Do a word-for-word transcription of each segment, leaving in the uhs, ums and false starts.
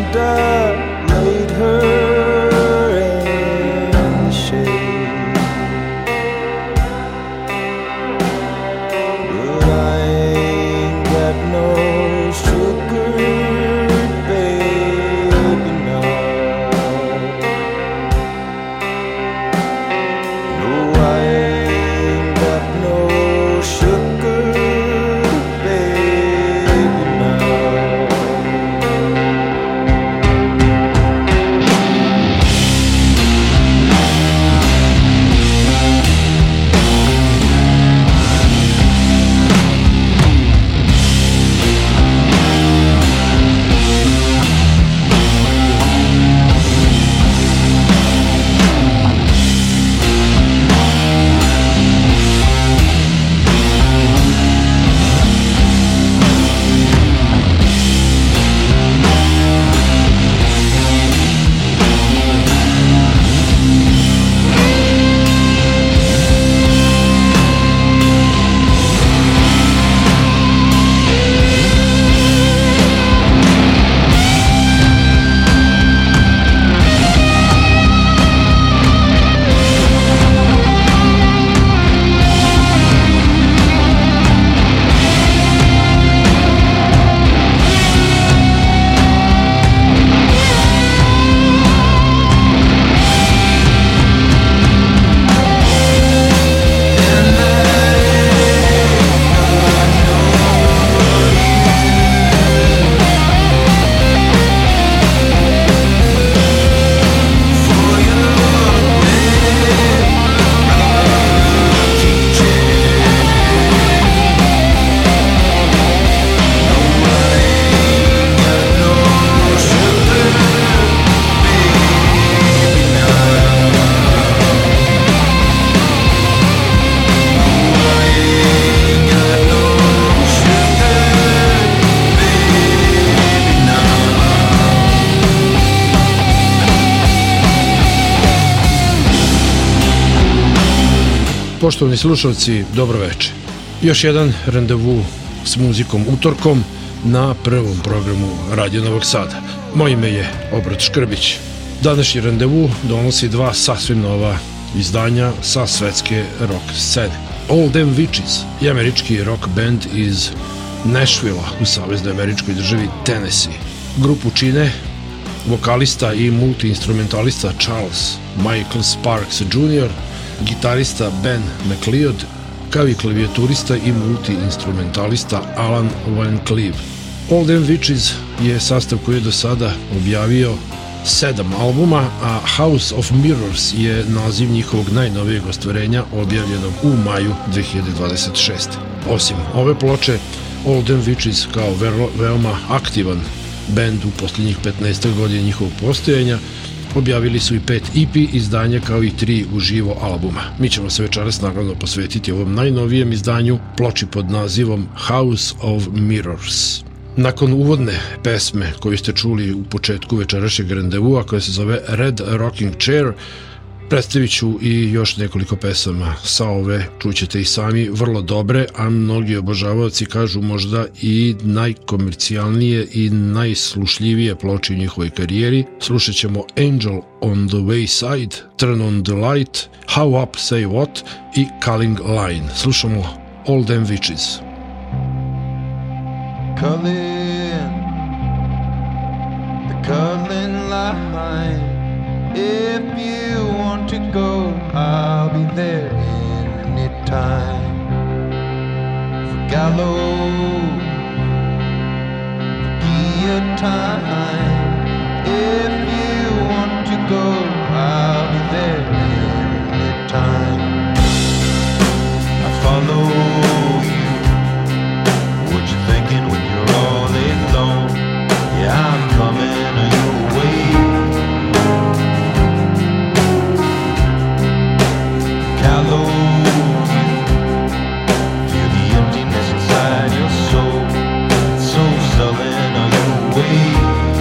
and I laid her in the shade. But I ain't got no sugar, baby, now. No, I ain't got no sugar, baby, now. Poštovani slušalci, dobro veče. Još jedan randevu s muzikom utorkom na prvom programu Radio Novog Sada. Moje ime je Obrad Škrbić. Današnji randevu donosi dva sasvim nova izdanja sa svetske rock scene. All Them Witches je američki rock band iz Nashvilla u saveznoj američkoj državi Tennessee. Grupu čine vokalista i multiinstrumentalista Charles Michael Sparks junior, gitarista Ben McLeod, kao i klavijaturista i multiinstrumentalista Alan Van Cleave. All Them Witches je sastav koji je do sada objavio sedam albuma, a House of Mirrors je naziv njihovog najnovijeg ostvarenja objavljenog u maju dve hiljade dvadeset šeste. Osim ove ploče, All Them Witches kao vero, veoma aktivan bend u posljednjih petnaest godina njihovog postojanja objavili su i pet E P izdanja kao i tri uživo albuma. Mi ćemo se večeras naravno posvetiti ovom najnovijem izdanju, ploči pod nazivom House of Mirrors. Nakon uvodne pesme koju ste čuli u početku večerašnjeg randevua, koja se zove Red Rocking Chair, predstavit ću i još nekoliko pesama sa ove, čućete i sami, vrlo dobre, a mnogi obožavaoci kažu možda i najkomercijalnije i najslušljivije ploče u njihovoj karijeri. Slušat ćemo Angel on the Wayside, Turn on the Light, How Up Say What i Calling Line. Slušamo All Them Witches. Calling, the calling line. If you want to go, I'll be there anytime. For gallows, for guillotine. If you want to go, I'll be there anytime. I follow you. What you thinking when you're all alone? Yeah, I'm coming your way. Callow you, feel the emptiness inside your soul. It's so sullen on your way.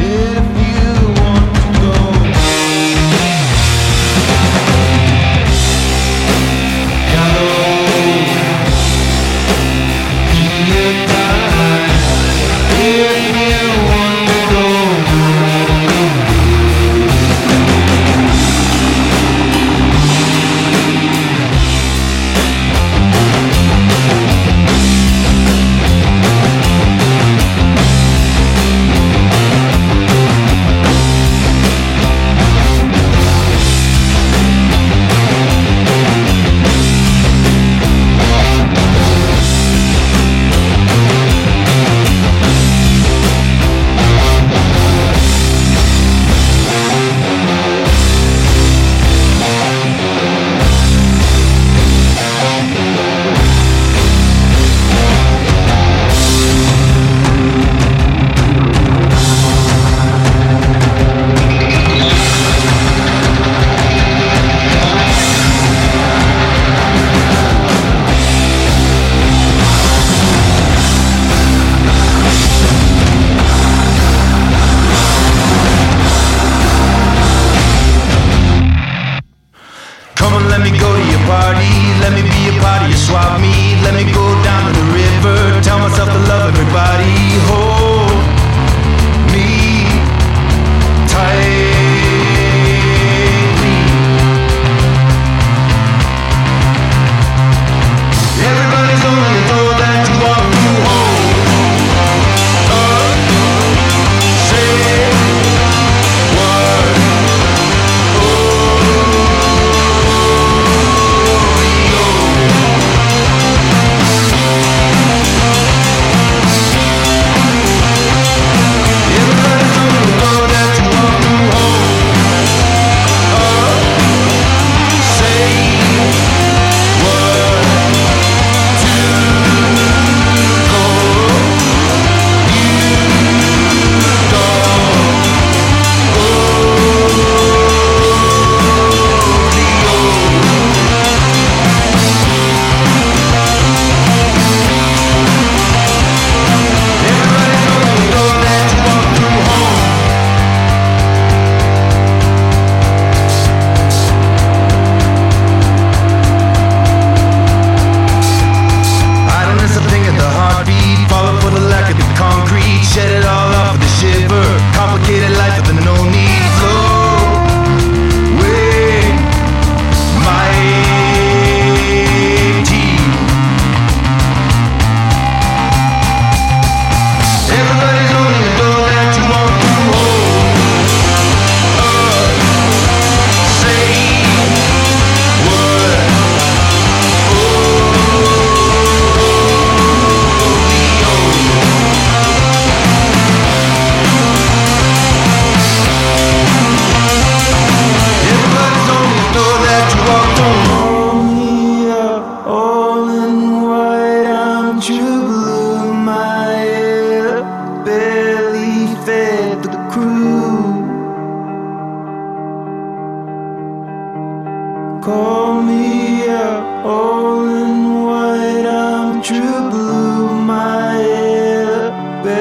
Call me out, all in white, I'm true blue. My hair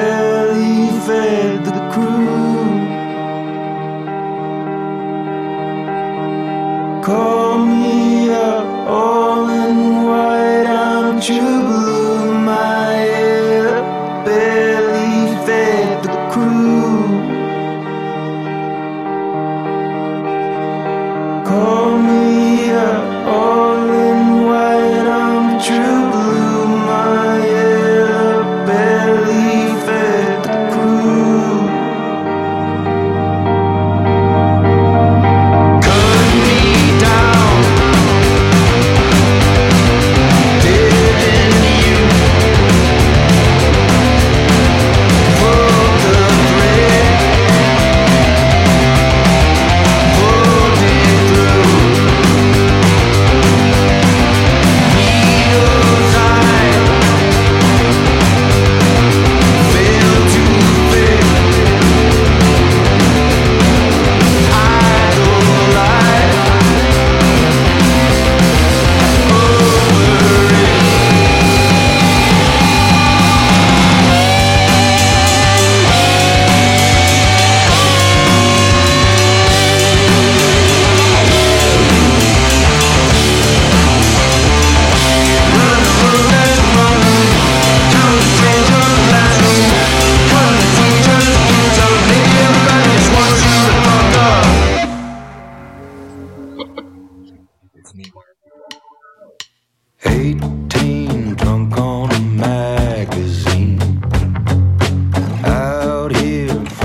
barely fed the crew. Call me out, all in white, I'm true blue. My hair barely fed the crew. Call me out, all in white, I'm true blue. My hair barely fed the crew. Cut me down, dead in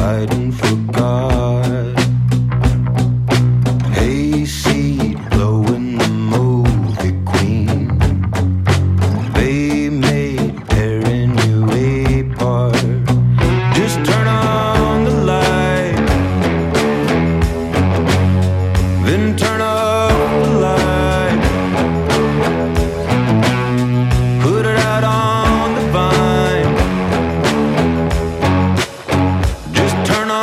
hiding for God. Hayseed blowing the movie queen. Bay made tearing you apart. Just turn on the light, then turn off the light. Put it out on the vine. Just turn on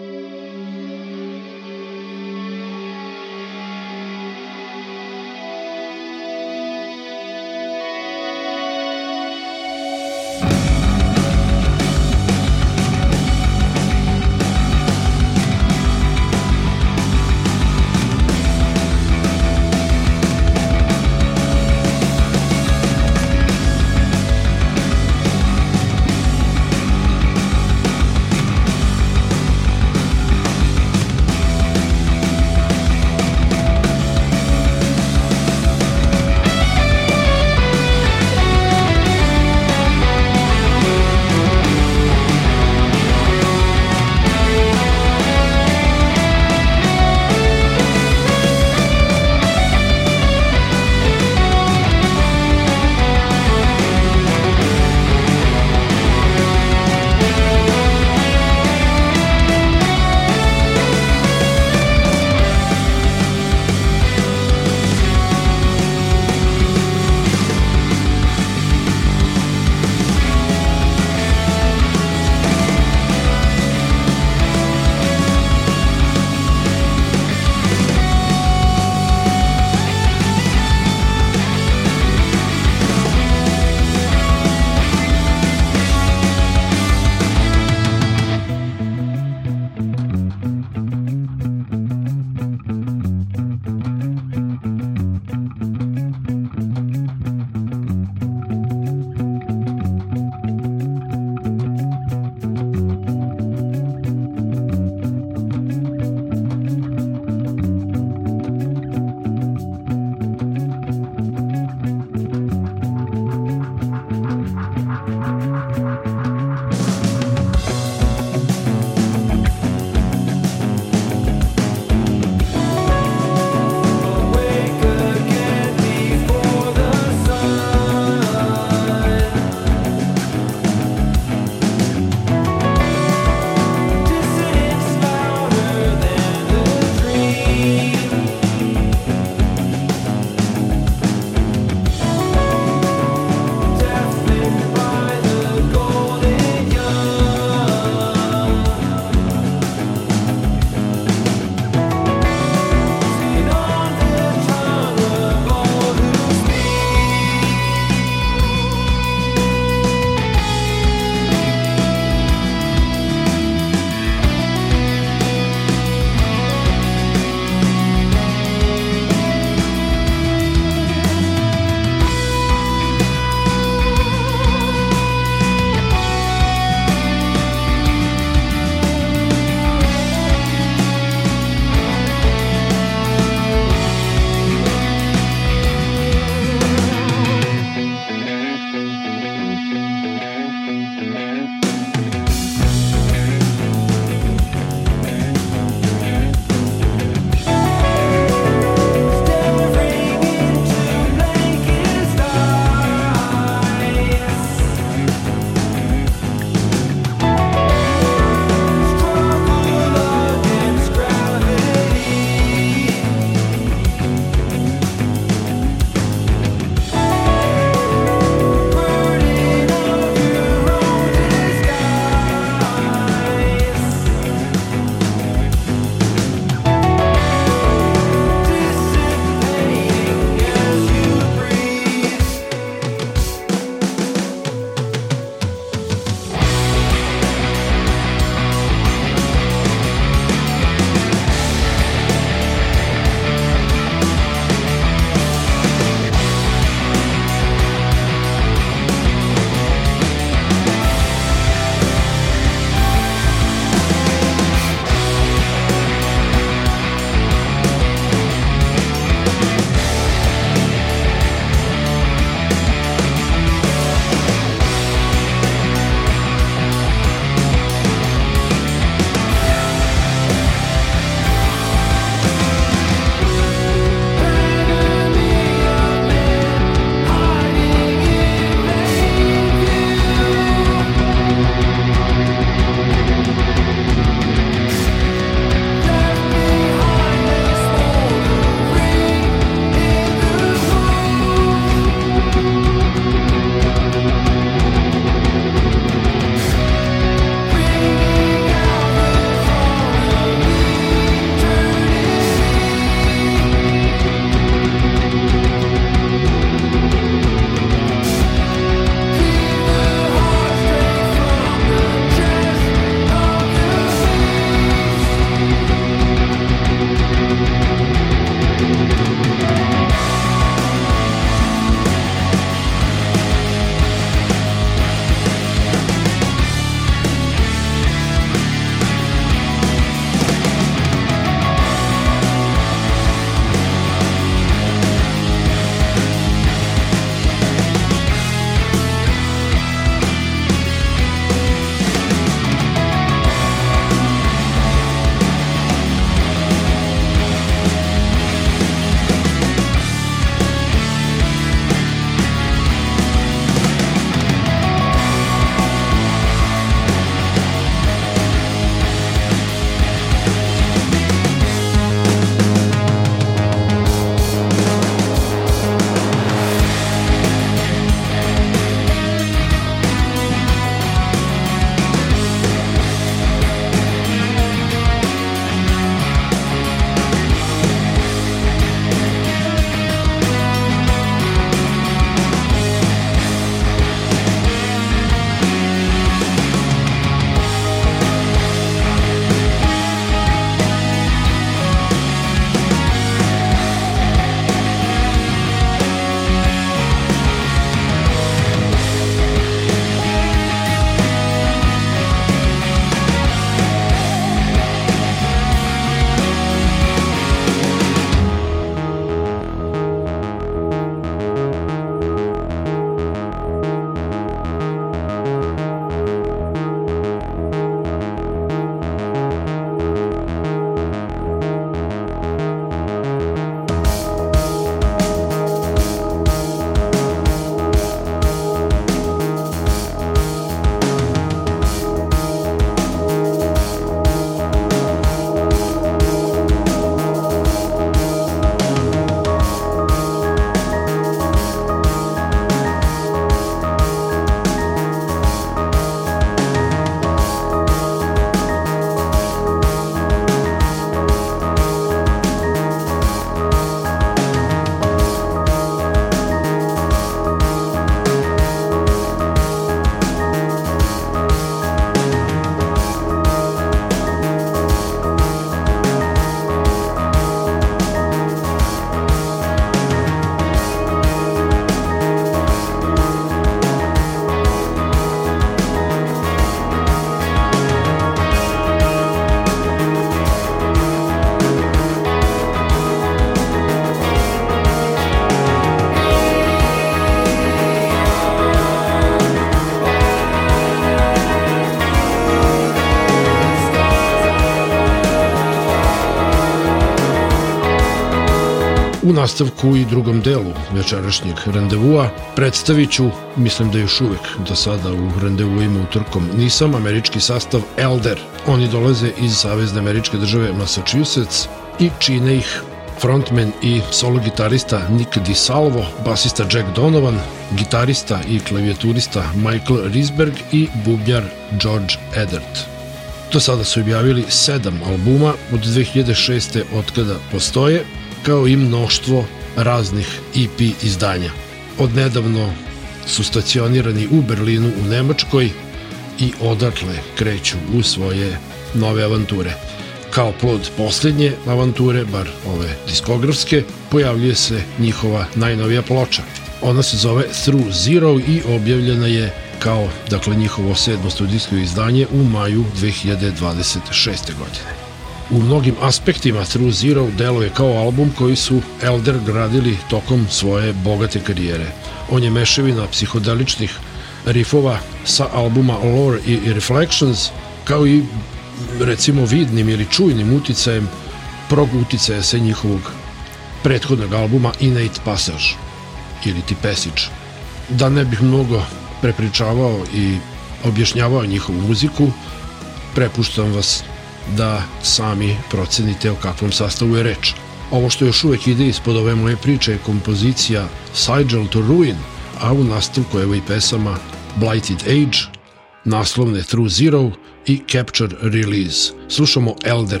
U nastavku i drugom delu večerašnjeg randevua predstavit ću, mislim da još uvek do sada u randevuima utorkom nisam, američki sastav Elder. Oni dolaze iz Savezne američke države Massachusetts i čine ih frontman i solo gitarista Nick DiSalvo, basista Jack Donovan, gitarista i klavijaturista Michael Risberg i bubnjar George Edert. Do sada su objavili sedam albuma od dve hiljade šeste otkada postoje, kao i mnoštvo raznih E P izdanja. Odnedavno su stacionirani u Berlinu u Nemačkoj i odatle kreću u svoje nove avanture. Kao plod posljednje avanture, bar ove diskografske, pojavljuje se njihova najnovija ploča. Ona se zove Through Zero i objavljena je kao, dakle, njihovo sedmo studijsko izdanje u maju dve hiljade dvadeset šeste. godine. U mnogim aspektima Through Zero deluje kao album koji su Elder gradili tokom svoje bogate karijere. On je mešavina psihodeličnih rifova sa albuma Lore i Reflections, kao i recimo vidnim ili čujnim uticajem prog uticaja sa njihovog prethodnog albuma Innate Passage ili ti Passage. Da ne bih mnogo prepričavao i objašnjavao njihovu muziku, prepuštam vas da sami procenite o kakvom sastavu je reč. Ovo što još uvek ide ispod ove moje priče je kompozicija Sigil to Ruin, a u nastavku evo i pesama Blighted Age, naslovne Through Zero i Capture Release. Slušamo Elder.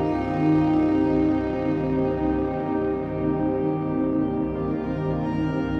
Thank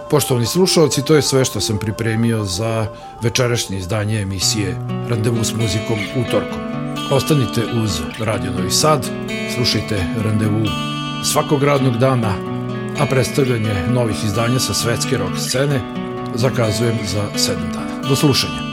Poštovani slušalci, to je sve što sam pripremio za večerašnje izdanje emisije Randevu s muzikom utorkom. Ostanite uz Radio Novi Sad, slušajte Randevu svakog radnog dana, a predstavljanje novih izdanja sa svetske rock scene zakazujem za sedam dana. Do slušanja.